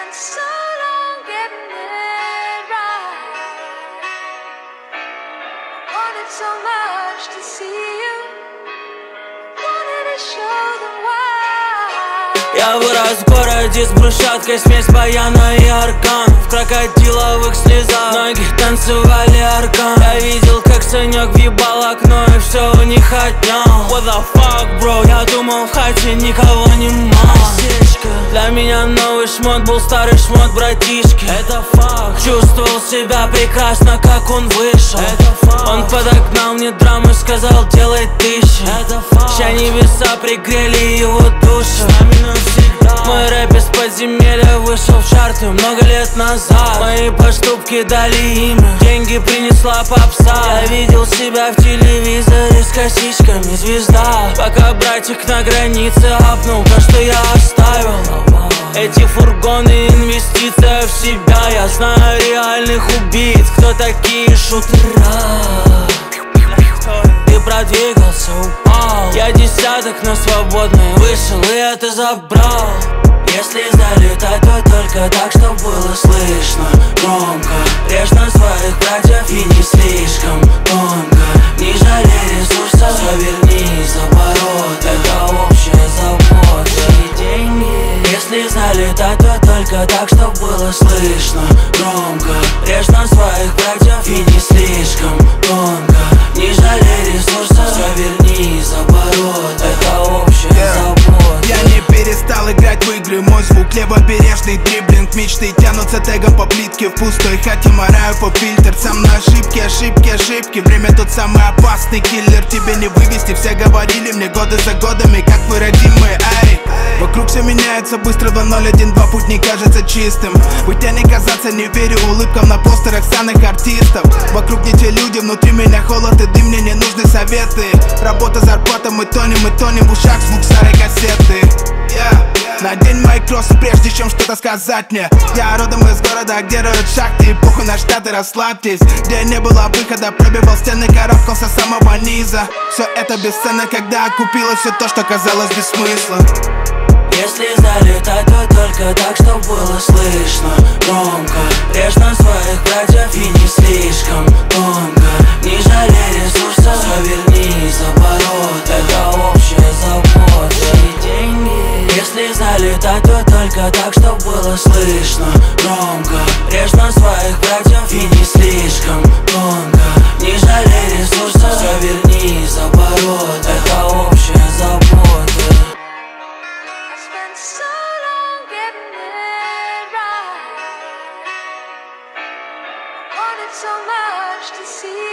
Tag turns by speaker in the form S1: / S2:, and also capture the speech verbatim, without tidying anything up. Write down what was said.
S1: spent so long getting it right. Wanted so much to see you. Wanted to show them why.
S2: Я вырос в городе с брусчаткой, смесь баяна и аркан. В крокодиловых слезах ноги танцевали аркан. Я видел, как Санек въебал окно, и все у них отнял. What the fuck, bro, я думал, в хате никого не мало. Для меня новый шмот был старый шмот братишки. Это факт. Чувствовал себя прекрасно, как он вышел. Это факт. Он подогнал мне драму и сказал, делай тысячи. Это факт. Ща небеса пригрели его душу. Мой рэп из подземелья вышел в чарты много лет назад. Мои поступки дали имя, деньги принесла попса. Я видел себя в телевизоре с косичками звезда. Пока братик на границе апнул то, что я оставил. Эти фургоны инвестиция в себя. Я знаю реальных убийц, кто такие шутера. Ты продвигался, упал. Я десяток на свободный вышел и это забрал. Если залетать, то только так, чтоб было слышно громко. Режь на своих братьев и не слишком тонко. Не жалей ресурсов, все верни за оборот. Это общая забота и деньги. Если залетать, то только так, чтоб было слышно громко. Режь на своих братьев и не слишком тонко. Не жалей ресурсов, все верни за оборот. Это общая yeah. забота.
S3: Я не перестал играть в игры, мой звук левобережный дриблинг. Мечты тянутся тегом по плитке, в пустой хате мораю по фильтр. Сам на ошибки, ошибки, ошибки. Время тот самый опасный киллер. Тебе не вывести, все говорили мне годы за годами, как вы родимые, ай. Вокруг все меняется быстро, два ноль один два, путь не кажется чистым. Быть а не казаться, не верю улыбкам на постерах санных артистов. Вокруг не те люди, внутри меня холод и дым, мне не нужны советы. Работа, зарплата, мы тонем, мы тонем в ушах звук старой кассеты. Yeah. Надень мои кроссы, прежде чем что-то сказать мне. Я родом из города, где роют шахты, и похуй на штаты, расслабьтесь. Где не было выхода, пробивал стены, карабкался с самого низа. Все это бесценно, когда окупилось все то, что казалось без смысла.
S2: Если залетать, то только так, чтоб было слышно громко. Режь на своих братьев и не слишком тонко. Не жалей ресурсов, все верни за оборот. Это общая забота и деньги. Если залетать, то только так, чтоб было слышно громко. Режь на своих братьев и не слишком тонко. Не жалей ресурсов, все верни за оборот. Это общая забота.
S1: So long getting it right. Wanted so much to see